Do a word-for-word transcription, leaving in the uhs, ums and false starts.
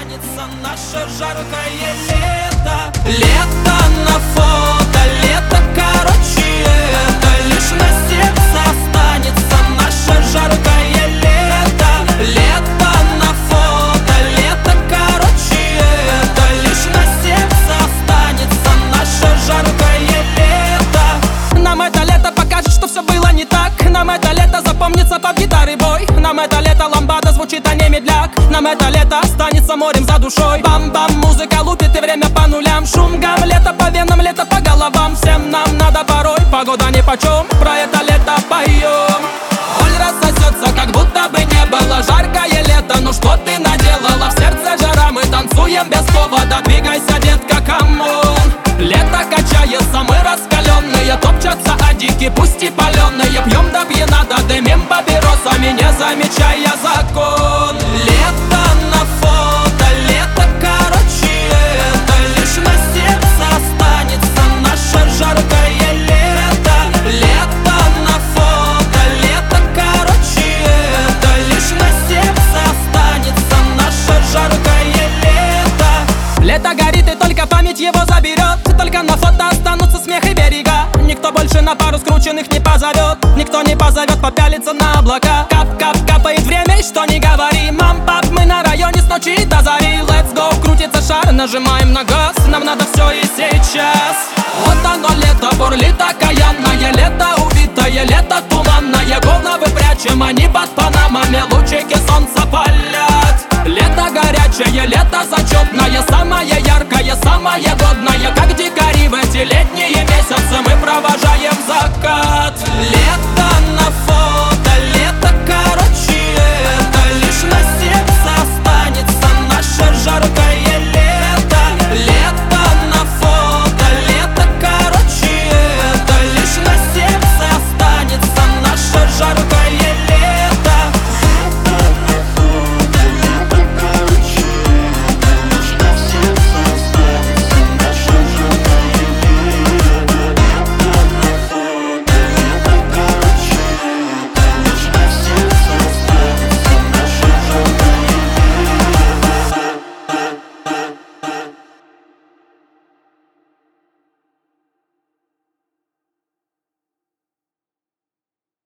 останется наше жаркое лето. Лето на фото, лето, короче, это лишь на сердце останется наше жаркое лето. Лето на фото, лето, короче, это лишь на сердце останется наше жаркое лето. Нам это лето покажет, что все было не так. Нам это лето запомнится под гитары бой. Нам это лето ламбада звучит, а не медляк. Нам это лето останется морем за душой. Бам-бам, музыка лупит и время по нулям. Шум гам, лето по венам, лето по головам. Всем нам надо порой, погода нипочем. Про это лето поем. Боль рассосется, как будто бы не было. Жаркое лето, ну что ты наделала? В сердце жара, мы танцуем без повода. Двигайся, детка, камон. Лето качается, мы раскаленные. Топчатся адики, пусть и паленые. Пьем до пьяна, да дымим папиросами, не замечая закон. Лето на фото, лето, короче, это лишь на сердце останется наше жаркое лето. Лето на фото, лето, короче, это лишь на сердце останется наше жаркое лето. Лето горит, и только память его заберет. Только на фото останутся смех и берега. Никто больше на пару скрученных не позовет. Никто не позовет попялиться на облака. Кап-кап капает время, и что не говори. Мам-пап, мы на районе с ночи до зари. Let's go, крутится шар, нажимаем на газ. Нам надо все и сейчас. Вот оно лето, бурлит окаянное. Лето увитое, лето туманное. Головы прячем, они под панамами. Лучики солнца палят. Лето горячее, лето зачетное. Самое яркое, самое годное. Как дикари в эти летние месяцы мы провожаем закат. Лето